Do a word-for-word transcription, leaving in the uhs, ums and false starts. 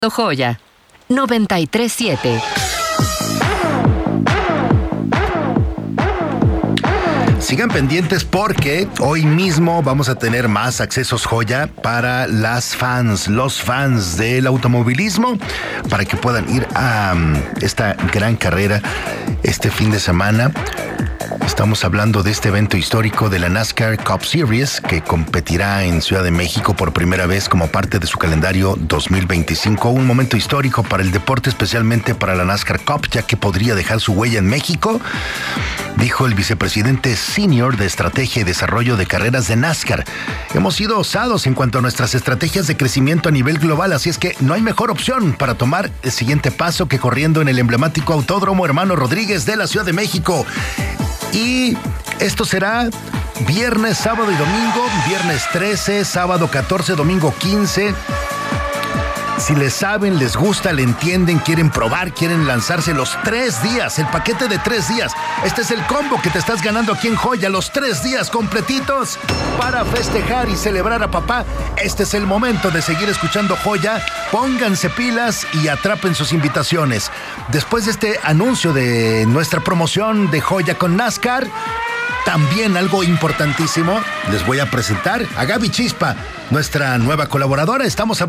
Joya noventa y tres punto siete. Sigan pendientes porque hoy mismo vamos a tener más accesos Joya para las fans, los fans del automovilismo, para que puedan ir a um, esta gran carrera este fin de semana. Estamos hablando de este evento histórico de la NASCAR Cup Series que competirá en Ciudad de México por primera vez como parte de su calendario dos mil veinticinco. Un momento histórico para el deporte, especialmente para la NASCAR Cup, ya que podría dejar su huella en México, dijo el vicepresidente senior de Estrategia y Desarrollo de Carreras de NASCAR. Hemos sido osados en cuanto a nuestras estrategias de crecimiento a nivel global, así es que no hay mejor opción para tomar el siguiente paso que corriendo en el emblemático Autódromo Hermano Rodríguez de la Ciudad de México. Y esto será viernes, sábado y domingo, viernes trece, sábado catorce, domingo quince. Si les saben, les gusta, le entienden, quieren probar, quieren lanzarse los tres días, el paquete de tres días. Este es el combo que te estás ganando aquí en Joya, los tres días completitos para festejar y celebrar a papá. Este es el momento de seguir escuchando Joya. Pónganse pilas y atrapen sus invitaciones. Después de este anuncio de nuestra promoción de Joya con NASCAR, también algo importantísimo, les voy a presentar a Gaby Chispa, nuestra nueva colaboradora. Estamos